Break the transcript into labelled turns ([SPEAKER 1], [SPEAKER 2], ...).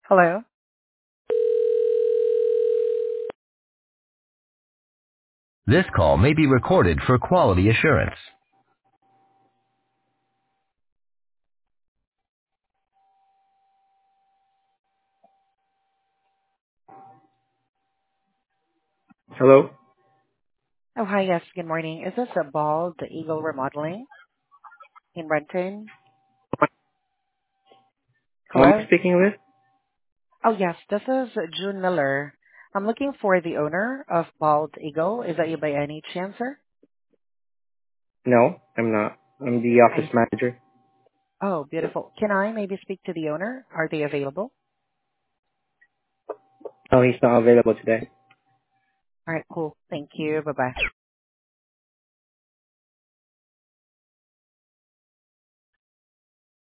[SPEAKER 1] Hello.
[SPEAKER 2] This call may be recorded for quality assurance. Hello?
[SPEAKER 1] Oh, hi. Yes, good morning. Is this a Bald Eagle Remodeling in Renton?
[SPEAKER 2] Who am I
[SPEAKER 1] Hello?
[SPEAKER 2] speaking with?
[SPEAKER 1] Oh, yes, this is June Miller. I'm looking for the owner of Bald Eagle. Is that you by any chance, sir?
[SPEAKER 2] No, I'm not. I'm the office
[SPEAKER 1] I,
[SPEAKER 2] manager.
[SPEAKER 1] oh, beautiful. Can I maybe speak to the owner? Are they available?
[SPEAKER 2] Oh, he's not available today.
[SPEAKER 1] All right, cool. Thank you. Bye-bye.